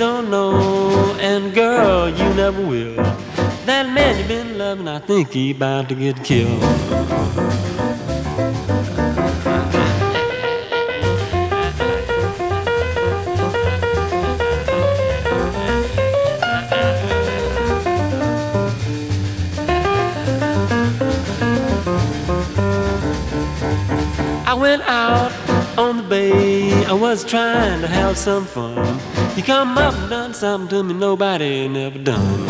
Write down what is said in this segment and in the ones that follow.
don't know, and girl, you never will. That man you been loving, I think he about to get killed. I went out on the bay, I was trying to have some fun. You come up and done something to me nobody never done.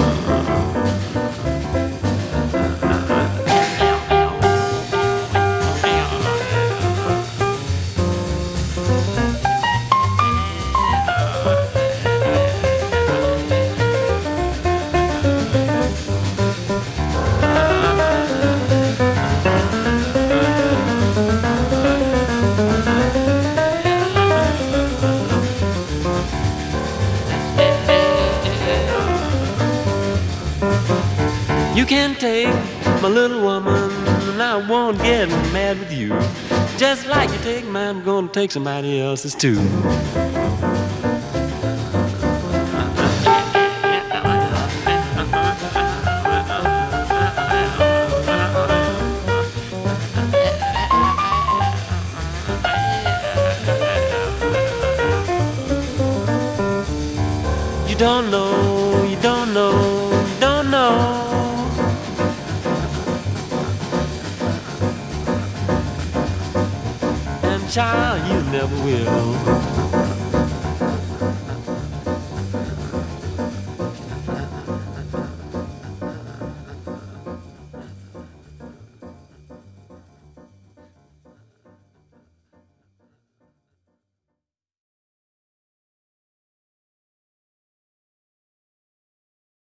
You can take my little woman, and I won't get mad with you. Just like you take mine, I'm gonna take somebody else's too. You don't know, you don't know, you don't know. Child, you never will.